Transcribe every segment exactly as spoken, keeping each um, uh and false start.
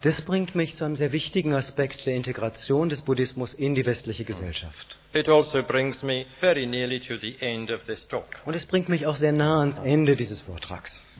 Das bringt mich zu einem sehr wichtigen Aspekt der Integration des Buddhismus in die westliche Gesellschaft. It also brings me very nearly to the end of this talk. Und es bringt mich auch sehr nah ans Ende dieses Vortrags.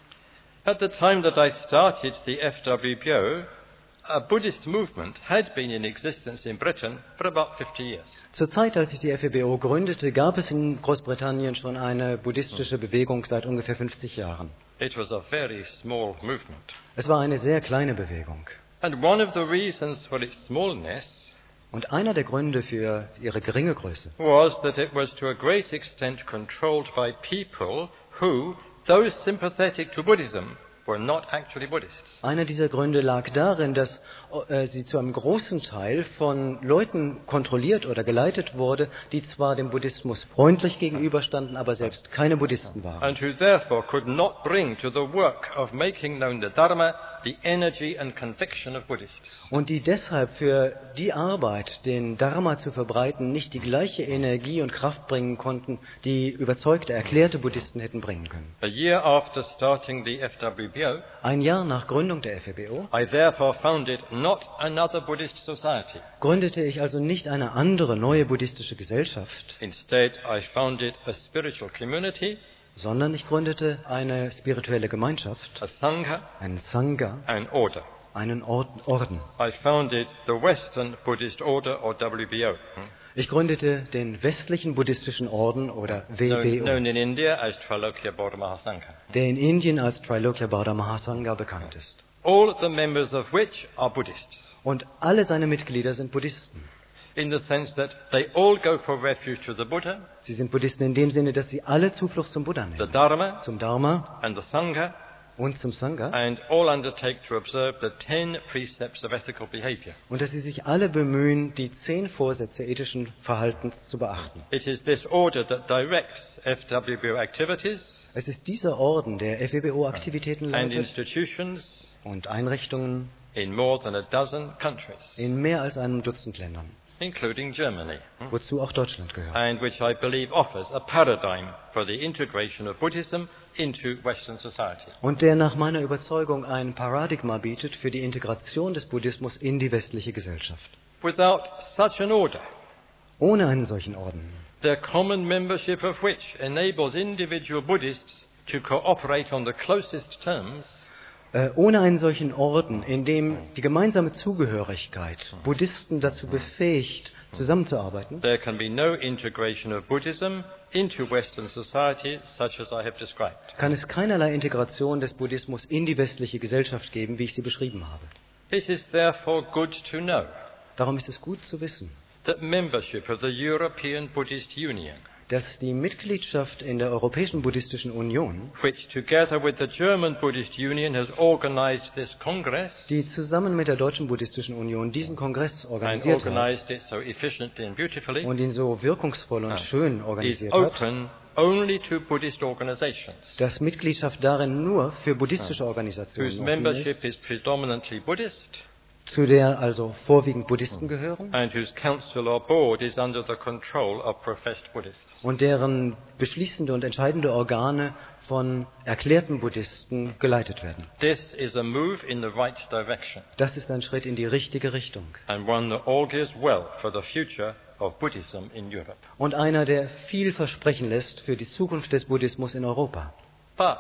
At the time that I started the F W B O, a Buddhist movement had been in existence in Britain for about fifty years. Zur Zeit, als ich die F W B O gründete, gab es in Großbritannien schon eine buddhistische Bewegung seit ungefähr fünfzig Jahren. It was a very small movement. Es war eine sehr kleine Bewegung. And one of the reasons for its smallness Und einer der Gründe für ihre geringe Größe was that it was to a great extent controlled by people who, though sympathetic to Buddhism, were not actually Buddhists. Einer dieser Gründe lag darin, dass äh, sie zu einem großen Teil von Leuten kontrolliert oder geleitet wurde, die zwar dem Buddhismus freundlich gegenüberstanden, aber selbst keine Buddhisten waren. And who therefore could not bring to the work of making known the Dharma the energy and conviction of Buddhists. Und die deshalb für die Arbeit, den Dharma zu verbreiten, nicht die gleiche Energie und Kraft bringen konnten, die überzeugte, erklärte Buddhisten hätten bringen können. A year after starting the F W B O, Ein Jahr nach Gründung der F W B O I therefore founded not another Buddhist society. gründete ich also nicht eine andere neue buddhistische Gesellschaft, Instead, I founded a spiritual community, sondern ich gründete eine spirituelle Gemeinschaft, a Sangha, einen Sangha, an order. einen Ord- Orden. I founded the Western Buddhist Order, or W B O, Ich gründete den westlichen buddhistischen Orden oder W B known, O, known in India as Trailokya Bodha Mahasangha. der in Indien als Trilokya Bodha Mahasangha bekannt ist. All the members of which are Buddhists, Und alle seine Mitglieder sind Buddhisten. in the sense that they all go for refuge to the Buddha, Sie sind Buddhisten in dem Sinne, dass sie alle Zuflucht zum Buddha the nehmen, Dharma, zum Dharma and the Sangha, und zum Sangha, and all undertake to observe the ten precepts of ethical behavior. und dass sie sich alle bemühen, die zehn Vorsätze ethischen Verhaltens zu beachten. It is this order that directs F W B O activities Es ist dieser Orden, der F W B O-Aktivitäten and leitet institutions und Einrichtungen in more than a dozen countries, in mehr als einem Dutzend Ländern, including Germany, wozu auch Deutschland gehört. and which I believe offers a paradigm for the integration of Buddhism into Western society. Und der nach meiner Überzeugung ein Paradigma bietet für die Integration des Buddhismus in die westliche Gesellschaft. Without such an order, Ohne einen solchen Orden, the common membership of which enables individual Buddhists to cooperate on the closest terms, äh, ohne einen solchen Orden, in dem die gemeinsame Zugehörigkeit Buddhisten dazu befähigt, zusammenzuarbeiten, there can be no integration of Buddhism into Western society such as I have described. kann es keinerlei Integration des Buddhismus in die westliche Gesellschaft geben, wie ich sie beschrieben habe. It is therefore good to know Darum ist es gut zu wissen, that membership of the European Buddhist Union, dass die Mitgliedschaft in der Europäischen Buddhistischen Union, which together with the German Buddhist Union has organized this Congress die zusammen mit der Deutschen Buddhistischen Union diesen Kongress and organisiert hat organized it so efficiently and beautifully, und ihn so wirkungsvoll und schön is organisiert hat, open only to Buddhist organizations dass Mitgliedschaft darin nur für buddhistische whose Organisationen offen membership ist, is predominantly Buddhist zu der also vorwiegend Buddhisten gehören and whose council or board is under the control of professed Buddhists. und deren beschließende und entscheidende Organe von erklärten Buddhisten geleitet werden. This is a move in the right direction Das ist ein Schritt in die richtige Richtung and one that augurs well for the future of Buddhism in Europe. und einer, der viel versprechen lässt für die Zukunft des Buddhismus in Europa. But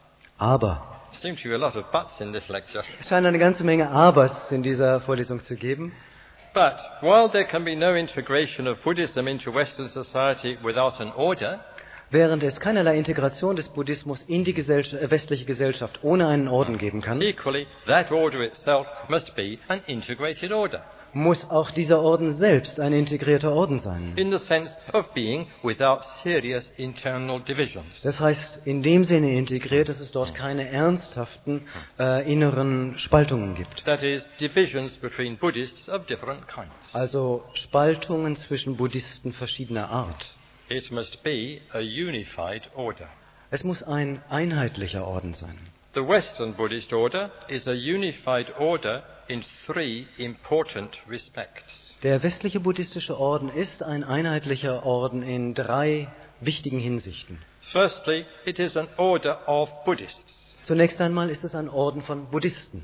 Aber there seems to be a lot of buts in this lecture. es scheint eine ganze Menge Abers in dieser Vorlesung zu geben. But while there can be no integration of Buddhism into Western society without an order, Während es keinerlei Integration des Buddhismus in die Gesell- äh, westliche Gesellschaft ohne einen Orden geben kann, equally that order itself must be an integrated order, muss auch dieser Orden selbst ein integrierter Orden sein. in the sense of being without serious internal divisions. Das heißt, in dem Sinne integriert, dass es dort keine ernsthaften äh, inneren Spaltungen gibt. That is, divisions between Buddhists of different kinds. Also Spaltungen zwischen Buddhisten verschiedener Art. It must be a unified order. Es muss ein einheitlicher Orden sein. The Western Buddhist order is a unified order in three important respects. Der westliche buddhistische Orden ist ein einheitlicher Orden in drei wichtigen Hinsichten. Firstly, it is an order of Buddhists. Zunächst einmal ist es ein Orden von Buddhisten.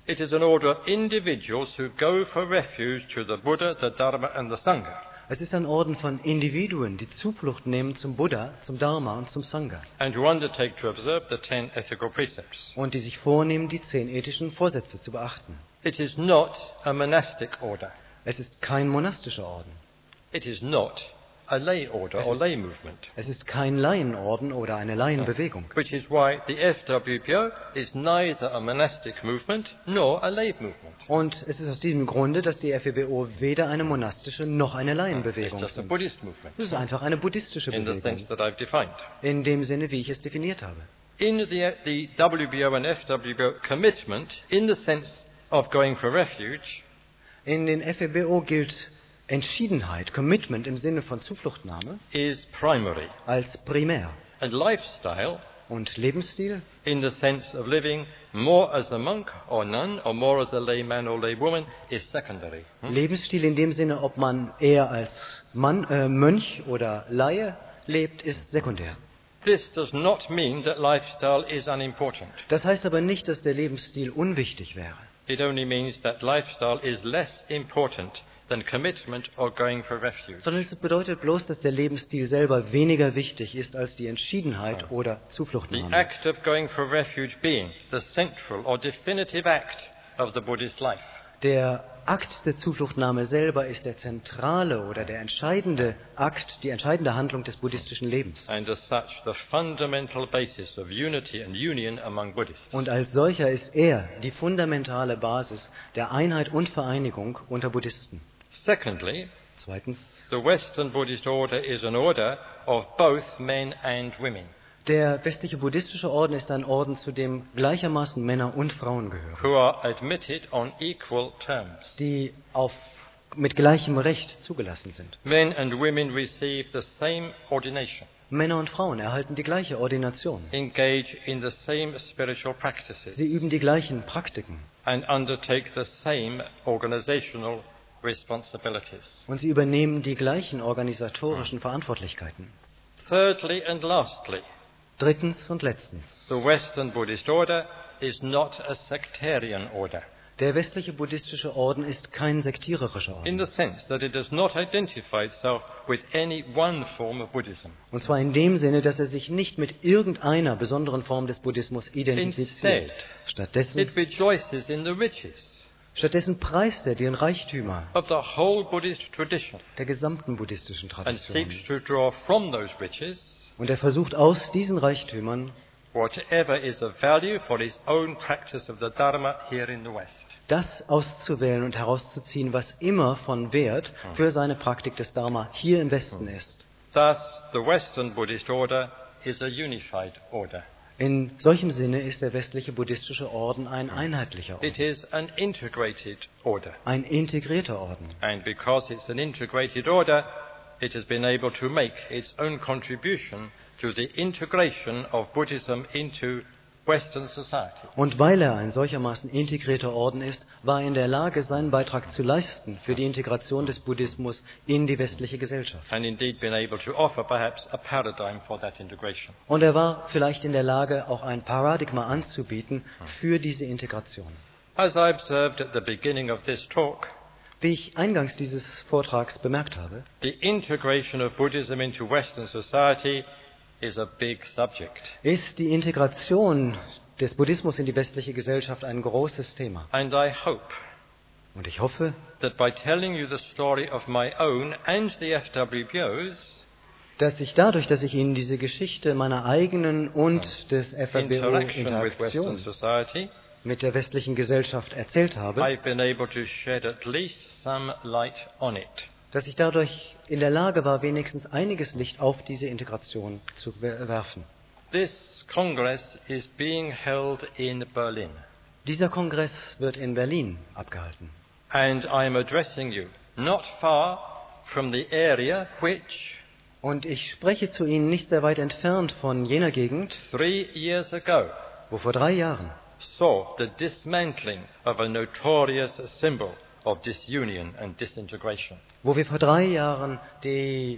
It is an order of individuals who go for refuge to the Buddha, the Dharma and the Sangha. Es ist ein Orden von Individuen, die Zuflucht nehmen zum Buddha, zum Dharma und zum Sangha. And who undertake to observe the ten ethical precepts. Und die sich vornehmen, die zehn ethischen Vorsätze zu beachten. It is not a monastic order. Es ist kein monastischer Orden. It is not a lay order or lay movement. Es ist kein Laienorden oder eine Laienbewegung. Which is why the F W P O is neither a monastic movement nor a lay movement. Und es ist aus diesem Grunde, dass die F W B O weder eine monastische noch eine It's Laienbewegung just a sind. Buddhist movement. Es ist einfach eine buddhistische In the Bewegung. sense that I've defined. In dem Sinne, wie ich es definiert habe. In the, the W B O and F W B O commitment, in the sense of going for refuge, In den F W B O gilt Entschiedenheit, Commitment im Sinne von Zufluchtnahme is primary. als primär. And lifestyle, Und Lebensstil in the sense of living more as a monk or nun, or more as a layman or laywoman, is secondary. Hmm? Lebensstil in dem Sinne, ob man eher als Mann, äh, Mönch oder Laie lebt, ist sekundär. This does not mean that lifestyle is unimportant. Das heißt aber nicht, dass der Lebensstil unwichtig wäre. It only means that lifestyle is less important than commitment or going for refuge. Sondern es bedeutet bloß, dass der Lebensstil selber weniger wichtig ist als die Entschiedenheit oder The Zufluchtnahme. act of going for refuge being the central or definitive act of the Buddhist life. Der Akt der Zufluchtnahme selber ist der zentrale oder der entscheidende Akt, die entscheidende Handlung des buddhistischen Lebens. And as such, the fundamental basis of unity and union among Buddhists. Und als solcher ist er die fundamentale Basis der Einheit und Vereinigung unter Buddhisten. Secondly, Zweitens, the Western Buddhist order is an order of both men and women, der westliche buddhistische Orden ist ein Orden, zu dem gleichermaßen Männer und Frauen gehören, who are admitted on equal terms. die auf, mit gleichem Recht zugelassen sind. Men and women receive the same ordination, Männer und Frauen erhalten die gleiche Ordination. engage in the same spiritual practices, Sie üben die gleichen Praktiken and undertake the same organizational responsibilities. und sie übernehmen die gleichen organisatorischen Verantwortlichkeiten. Thirdly and lastly, Drittens und letztens. the Western Buddhist order is not a sectarian order, Der westliche buddhistische Orden ist kein sektiererischer in Orden. the sense that it does not identify itself with any one form of Buddhism. Und zwar in dem Sinne, dass er sich nicht mit irgendeiner besonderen Form des Buddhismus identifiziert. Instead, Stattdessen, it rejoices in the riches stattdessen preist er den Reichtümer of the whole Buddhist tradition der gesamten buddhistischen and Tradition. seeks to draw from those riches Und er versucht aus diesen Reichtümern whatever is of value for his own practice of the Dharma here in the West. das auszuwählen und herauszuziehen, was immer von Wert für seine Praktik des Dharma hier im Westen ist. Thus, the Western Buddhist order is a unified order. In solchem Sinne ist der westliche buddhistische Orden ein einheitlicher Orden, It is an integrated order. ein integrierter Orden. And because it's an integrated order, it has been able to make its own contribution to the integration of Buddhism into Western society. Und weil er ein solchermaßen integrierter Orden ist, war er in der Lage, seinen Beitrag zu leisten für die Integration des Buddhismus in die westliche Gesellschaft. And indeed been able to offer perhaps a paradigm for that integration. Und er war vielleicht in der Lage, auch ein Paradigma anzubieten für diese Integration. As I observed at the beginning of this talk, Wie ich eingangs dieses Vortrags bemerkt habe, the integration of Buddhism into Western society is a big subject. ist die Integration des Buddhismus in die westliche Gesellschaft ein großes Thema. And I hope Und ich hoffe, that by telling you the story of my own and the F W B O's dass ich dadurch, dass ich Ihnen diese Geschichte meiner eigenen und des F W B O interaction with Western Interaktion society, mit der westlichen Gesellschaft erzählt habe, I've been able to shed at least some light on it. dass ich dadurch in der Lage war, wenigstens einiges Licht auf diese Integration zu werfen. This Congress is being held in Berlin, Dieser Kongress wird in Berlin abgehalten. and I am addressing you not far from the area which, Und ich spreche zu Ihnen nicht sehr weit entfernt von jener Gegend, three years ago, wo vor drei Jahren saw the dismantling of a notorious symbol of disunion and disintegration. wo wir vor drei Jahren die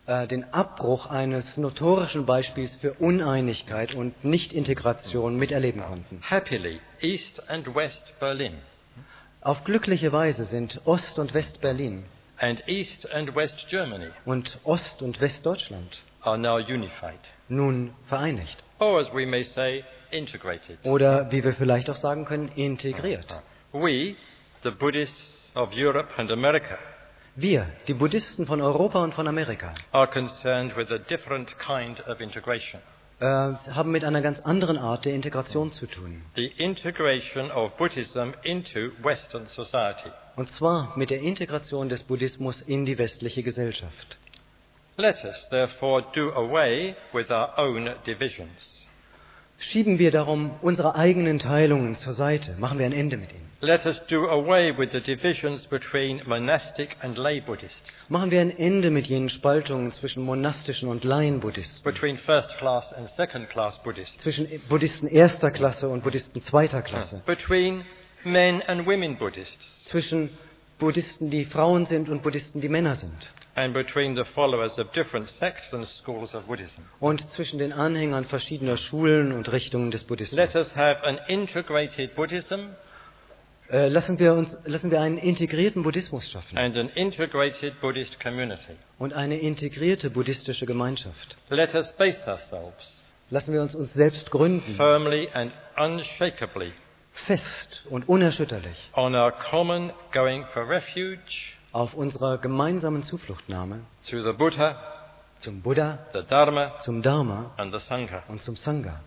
äh, den Abbruch eines notorischen Beispiels für Uneinigkeit und Nicht-Integration miterleben konnten. Happily, East and West Berlin Auf glückliche Weise sind Ost- und West-Berlin and East and West Germany und Ost- und Westdeutschland are now unified, nun vereinigt. or as we may say, integrated. Oder wie wir vielleicht auch sagen können, integriert. We, the Buddhists of Europe and America, Wir, die Buddhisten von Europa und von Amerika, are concerned with a different kind of integration. äh, haben mit einer ganz anderen Art der Integration zu tun. The integration of Buddhism into Western society. Und zwar mit der Integration des Buddhismus in die westliche Gesellschaft. Let us therefore do away with our own divisions. Schieben wir darum unsere eigenen Teilungen zur Seite, machen wir ein Ende mit ihnen. Let us do away with the divisions between monastic and lay Buddhists, Machen wir ein Ende mit jenen Spaltungen zwischen monastischen und Laien-Buddhisten, between first class and second class Buddhists, zwischen Buddhisten erster Klasse und Buddhisten zweiter Klasse, between men and women Buddhists, zwischen Buddhisten, die Frauen sind und Buddhisten, die Männer sind, and between the followers of different sects and schools of Buddhism. und zwischen den Anhängern verschiedener Schulen und Richtungen des Buddhismus. Let us have an integrated Buddhism Äh, lassen wir uns, lassen wir einen integrierten Buddhismus schaffen and an integrated Buddhist community. und eine integrierte buddhistische Gemeinschaft. Let us base ourselves Lassen wir uns uns selbst gründen, firmly and unshakably fest und unerschütterlich, on our common going for refuge auf unserer gemeinsamen Zufluchtnahme to the Buddha, zum Buddha, the Dharma, zum Dharma and the Sangha. und zum Sangha.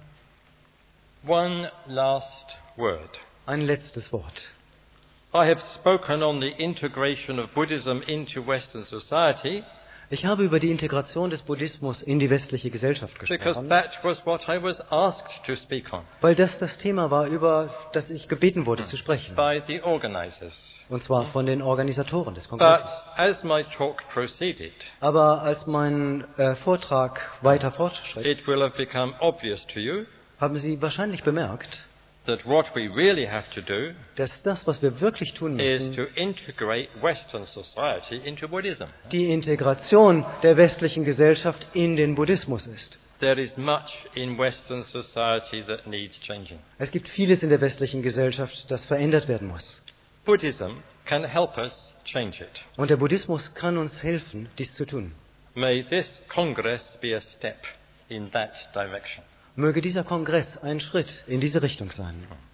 One last word. Ein letztes Wort. I have spoken on the integration of Buddhism into Western society Ich habe über die Integration des Buddhismus in die westliche Gesellschaft because gesprochen, that was what I was asked to speak on weil das das Thema war, über das ich gebeten wurde zu sprechen. by the organizers. Und zwar von den Organisatoren des But Kongresses. as my talk proceeded, Aber als mein äh, Vortrag weiter fortschritt, it will have become obvious to you haben Sie wahrscheinlich bemerkt, that what we really have to do dass das, was wir wirklich tun is müssen, to integrate Western society into Buddhism. die Integration der westlichen Gesellschaft in den Buddhismus ist. There is much in Western society that needs changing. Es gibt vieles in der westlichen Gesellschaft, das verändert werden muss. Buddhism can help us change it. Und der Buddhismus kann uns helfen, dies zu tun. May this Congress be a step in that direction. Möge dieser Kongress ein Schritt in diese Richtung sein.